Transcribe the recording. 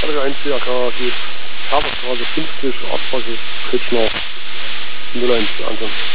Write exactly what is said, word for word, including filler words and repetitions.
weitere eins C A K geht Haferstraße fünfzig, Abfrage Kretschner null eins ansehen.